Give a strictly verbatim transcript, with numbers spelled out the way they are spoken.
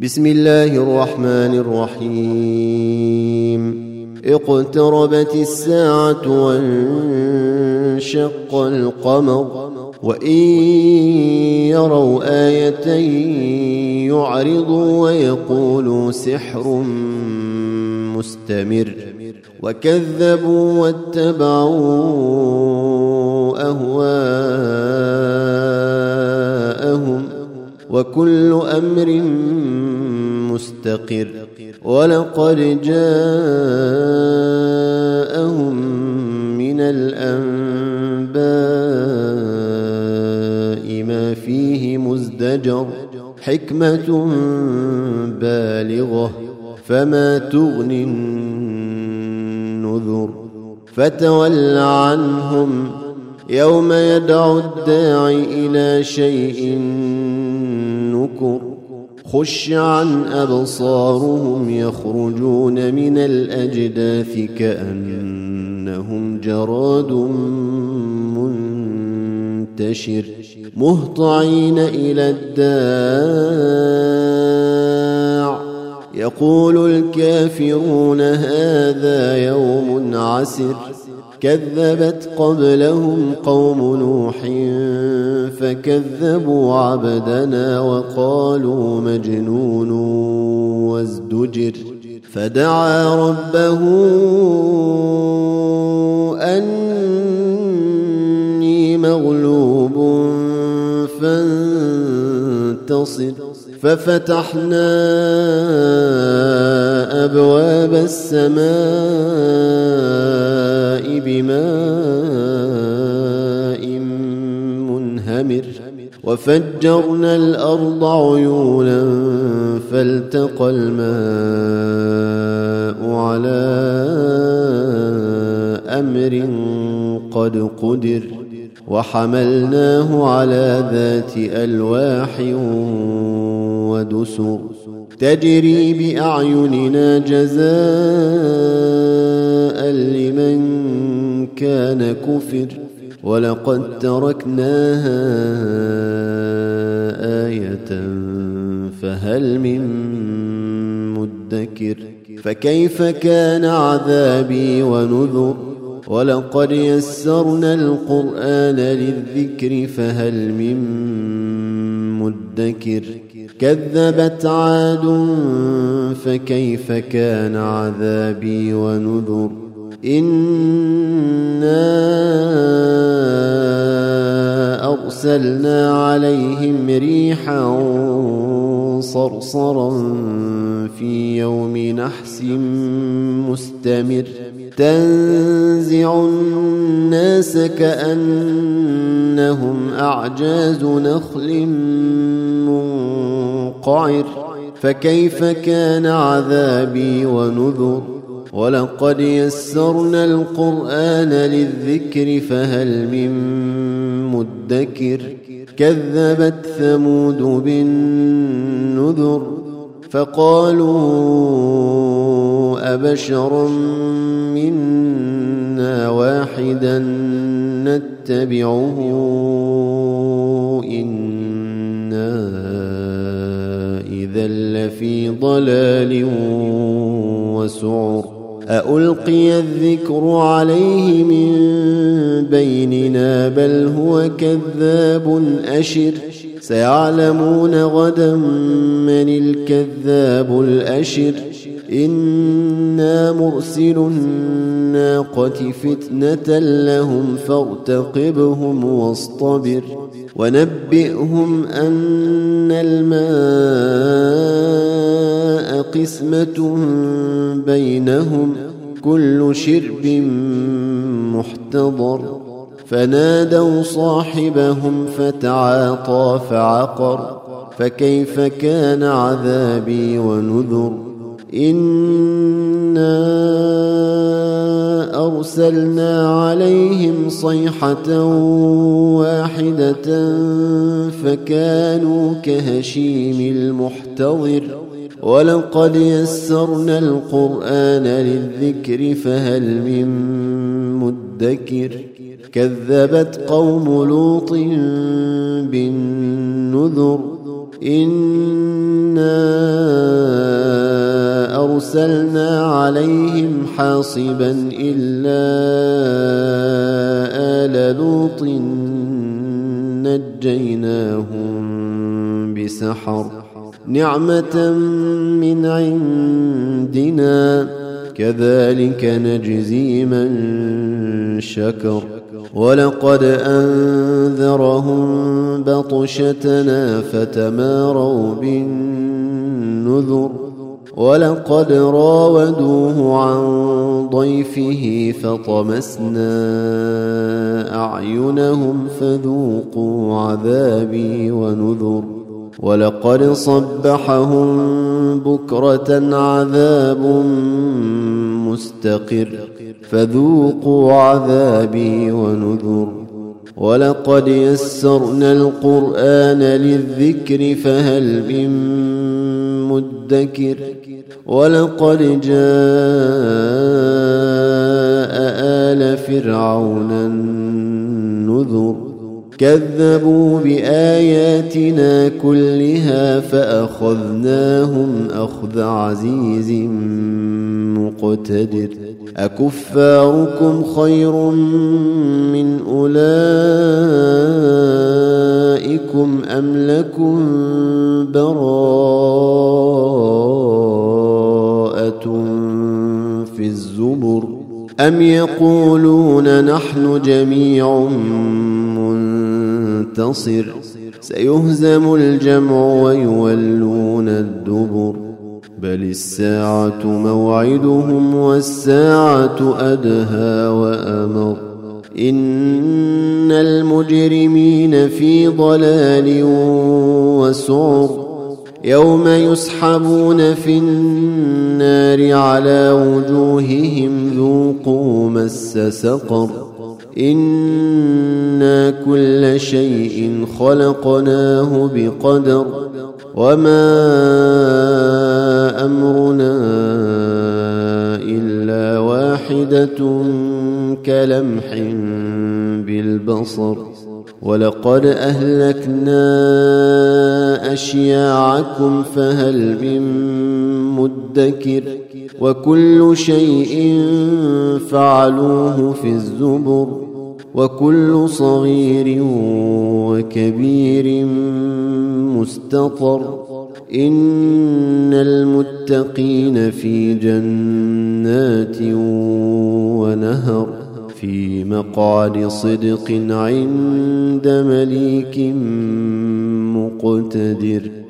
بسم الله الرحمن الرحيم. اقتربت الساعة وانشق القمر وإن يروا آية يعرضوا ويقولوا سحر مستمر وكذبوا واتبعوا أهواءهم وكل أمر مستقر. ولقد جاءهم من الأنباء ما فيه مزدجر حكمة بالغة فما تغني النذر. فتول عنهم يوم يدعو الداعي إلى شيء نكر خش عن أبصارهم يخرجون من الأجداث كأنهم جراد منتشر مهطعين إلى الداع يقول الكافرون هذا يوم عسر. كذبت قبلهم قوم نوح فكذبوا عبدنا وقالوا مجنون وازدجر. فدعا ربه أني مغلوب فانتصر. ففتحنا أبواب السماء بماء منهمر وفجرنا الأرض عيونا فالتقى الماء على أمر قد قدر وحملناه على ذات ألواح ودسر تجري بأعيننا جزاء لمن كان كفر. ولقد تركناها آية فهل من مدكر. فكيف كان عذابي ونذر. ولقد يسرنا القرآن للذكر فهل من مدكر. كذبت عاد فكيف كان عذابي ونذر. إنا أرسلنا عليهم ريحا صرصرا في يوم نحس مستمر تنزع الناس كأنهم أعجاز نخل منقعر. فكيف كان عذابي ونذر. ولقد يسرنا القرآن للذكر فهل من مدكر. كذبت ثمود بالنذر فقالوا أبشرا منا واحدا نتبعه إنا إذا لفي ضلال وسعر. أألقي الذكر عليه من بيننا بل هو كذاب أشر. سيعلمون غدا من الكذاب الأشر. إنا مرسل الناقة فتنة لهم فارتقبهم واصطبر. ونبئهم أن الماء قسمة بينهم كل شرب محتضر. فنادوا صاحبهم فتعاطى فعقر. فكيف كان عذابي ونذر. إنا أرسلنا عليهم صيحة واحدة فكانوا كهشيم المحتضر. ولقد يسرنا القرآن للذكر فهل من مدكر. كذبت قوم لوط بالنذر إنا أرسلنا عليهم حاصبا إلا آل لوط نجيناهم بسحر نعمة من عندنا كذلك نجزي من شكر ولقد أنذرهم بطشتنا فتماروا بالنذر ولقد راودوه عن ضيفه فطمسنا أعينهم فذوقوا عذابي ونذر ولقد صبحهم بكرة عذاب مستقر فذوقوا عذابي ونذر ولقد يسرنا القرآن للذكر فهل من مدكر ولقد جاء آل فرعون النذر كذبوا بآياتنا كلها فأخذناهم أخذ عزيز مقتدر أكفاركم خير من أولئكم أم لكم براءة في الزبر أم يقولون نحن جميع منتصر سيهزم الجمع ويولون الدبر بل الساعة موعدهم والساعة أدهى وأمر إن المجرمين في ضلال وسعر يوم يسحبون في النار على وجوههم ذوقوا مس سقر إنا كل شيء خلقناه بقدر وما أمرنا إلا واحدة كلمح بالبصر ولقد أهلكنا أشياعكم فهل من مدكر وكل شيء فعلوه في الزبر وكل صغير وكبير مستطر إن المتقين في جنات ونهر في مقعد صدق عند مليك مقتدر.